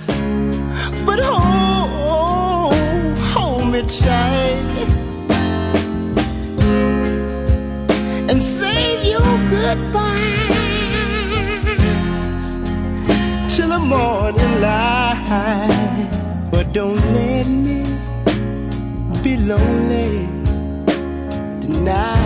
but hold me tight and save your goodbyes till the morning light. But don't let me be lonely tonight.